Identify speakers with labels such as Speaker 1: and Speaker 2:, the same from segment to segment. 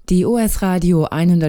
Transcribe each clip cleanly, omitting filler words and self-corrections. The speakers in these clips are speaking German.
Speaker 1: Die OS Radio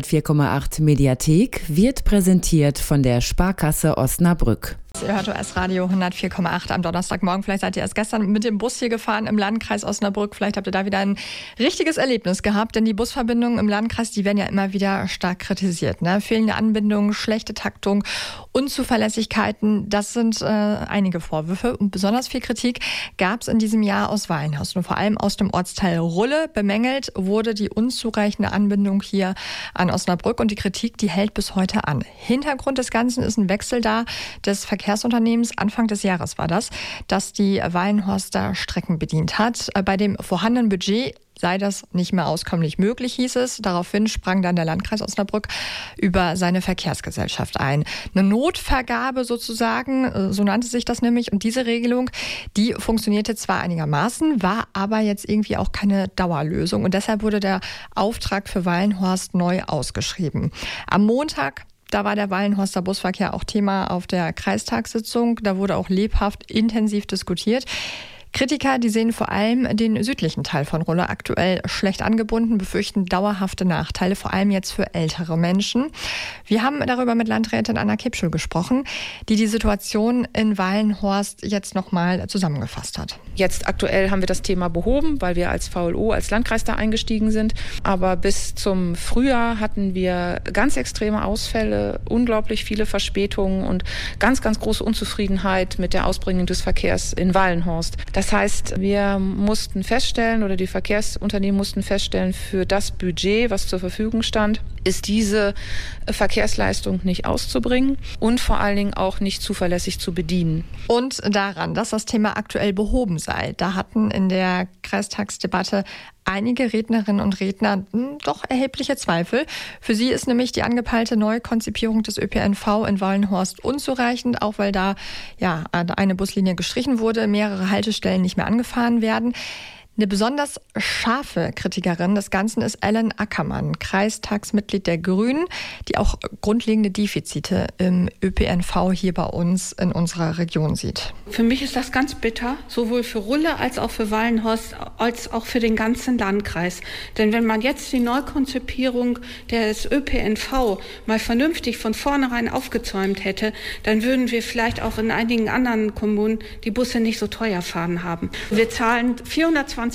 Speaker 1: 104,8 Mediathek wird präsentiert von der Sparkasse Osnabrück.
Speaker 2: Ihr hört OS Radio 104,8 am Donnerstagmorgen. Vielleicht seid ihr erst gestern mit dem Bus hier gefahren im Landkreis Osnabrück. Vielleicht habt ihr da wieder ein richtiges Erlebnis gehabt, denn die Busverbindungen im Landkreis, die werden ja immer wieder stark kritisiert. Ne? Fehlende Anbindung, schlechte Taktung, Unzuverlässigkeiten, das sind einige Vorwürfe. Und besonders viel Kritik gab es in diesem Jahr aus Wallenhorst und vor allem aus dem Ortsteil Rulle. Bemängelt wurde die unzureichende Anbindung hier an Osnabrück und die Kritik, die hält bis heute an. Hintergrund des Ganzen ist ein Wechsel da des Verkehrsunternehmens. Anfang des Jahres war das, dass die Wallenhorster Strecken bedient hat. Bei dem vorhandenen Budget sei das nicht mehr auskömmlich möglich, hieß es. Daraufhin sprang dann der Landkreis Osnabrück über seine Verkehrsgesellschaft ein. Eine Notvergabe sozusagen, so nannte sich das nämlich. Und diese Regelung, die funktionierte zwar einigermaßen, war aber jetzt irgendwie auch keine Dauerlösung. Und deshalb wurde der Auftrag für Wallenhorst neu ausgeschrieben. Am Montag, da war der Wallenhorster Busverkehr auch Thema auf der Kreistagssitzung. Da wurde auch lebhaft, intensiv diskutiert. Kritiker, die sehen vor allem den südlichen Teil von Rulle aktuell schlecht angebunden, befürchten dauerhafte Nachteile, vor allem jetzt für ältere Menschen. Wir haben darüber mit Landrätin Anna Kipschel gesprochen, die Situation in Wallenhorst jetzt nochmal zusammengefasst hat.
Speaker 3: Jetzt aktuell haben wir das Thema behoben, weil wir als VLO, als Landkreis da eingestiegen sind. Aber bis zum Frühjahr hatten wir ganz extreme Ausfälle, unglaublich viele Verspätungen und ganz, ganz große Unzufriedenheit mit der Ausbringung des Verkehrs in Wallenhorst. Das heißt, wir mussten feststellen oder die Verkehrsunternehmen mussten feststellen, für das Budget, was zur Verfügung stand, ist diese Verkehrsleistung nicht auszubringen und vor allen Dingen auch nicht zuverlässig zu bedienen.
Speaker 2: Und daran, dass das Thema aktuell behoben sei, da hatten in der Kreistagsdebatte einige Rednerinnen und Redner doch erhebliche Zweifel. Für sie ist nämlich die angepeilte Neukonzipierung des ÖPNV in Wallenhorst unzureichend, auch weil da eine Buslinie gestrichen wurde, mehrere Haltestellen nicht mehr angefahren werden. Eine besonders scharfe Kritikerin des Ganzen ist Ellen Ackermann, Kreistagsmitglied der Grünen, die auch grundlegende Defizite im ÖPNV hier bei uns in unserer Region sieht.
Speaker 4: Für mich ist das ganz bitter, sowohl für Rulle als auch für Wallenhorst, als auch für den ganzen Landkreis. Denn wenn man jetzt die Neukonzipierung des ÖPNV mal vernünftig von vornherein aufgezäumt hätte, dann würden wir vielleicht auch in einigen anderen Kommunen die Busse nicht so teuer fahren haben. Wir zahlen 420.000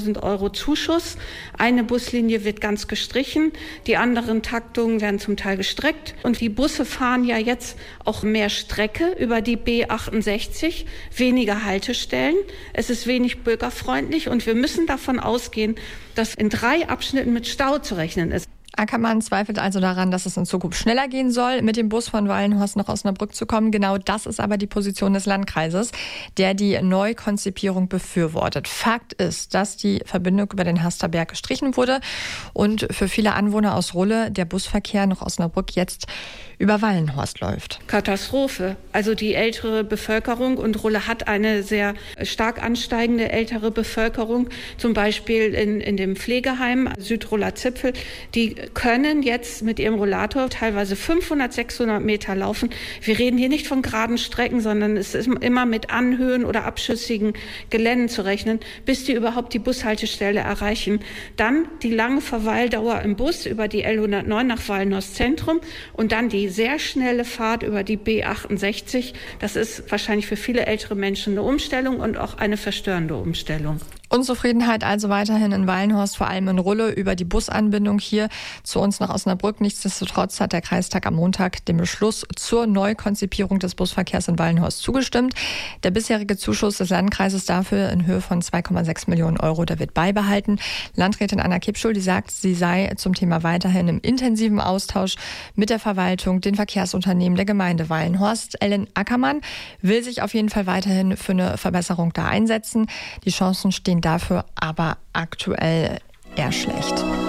Speaker 4: € Zuschuss. Eine Buslinie wird ganz gestrichen, die anderen Taktungen werden zum Teil gestreckt. Und die Busse fahren ja jetzt auch mehr Strecke über die B68, weniger Haltestellen. Es ist wenig bürgerfreundlich und wir müssen davon ausgehen, dass in 3 Abschnitten mit Stau zu rechnen ist.
Speaker 2: Ackermann zweifelt also daran, dass es in Zukunft schneller gehen soll, mit dem Bus von Wallenhorst nach Osnabrück zu kommen. Genau das ist aber die Position des Landkreises, der die Neukonzipierung befürwortet. Fakt ist, dass die Verbindung über den Hasterberg gestrichen wurde und für viele Anwohner aus Rulle der Busverkehr nach Osnabrück jetzt über Wallenhorst läuft.
Speaker 4: Katastrophe. Also die ältere Bevölkerung, und Rulle hat eine sehr stark ansteigende ältere Bevölkerung, zum Beispiel in dem Pflegeheim Südruller Zipfel, die können jetzt mit ihrem Rollator teilweise 500, 600 Meter laufen. Wir reden hier nicht von geraden Strecken, sondern es ist immer mit Anhöhen oder abschüssigen Geländen zu rechnen, bis die überhaupt die Bushaltestelle erreichen. Dann die lange Verweildauer im Bus über die L109 nach Wallenhorst Zentrum und dann die sehr schnelle Fahrt über die B68. Das ist wahrscheinlich für viele ältere Menschen eine Umstellung und auch eine verstörende Umstellung.
Speaker 2: Unzufriedenheit also weiterhin in Wallenhorst, vor allem in Rulle, über die Busanbindung hier zu uns nach Osnabrück. Nichtsdestotrotz hat der Kreistag am Montag dem Beschluss zur Neukonzipierung des Busverkehrs in Wallenhorst zugestimmt. Der bisherige Zuschuss des Landkreises dafür in Höhe von 2,6 Millionen €, der wird beibehalten. Landrätin Anna Kipschel, die sagt, sie sei zum Thema weiterhin im intensiven Austausch mit der Verwaltung, den Verkehrsunternehmen der Gemeinde Wallenhorst. Ellen Ackermann will sich auf jeden Fall weiterhin für eine Verbesserung da einsetzen. Die Chancen stehen dafür aber aktuell eher schlecht.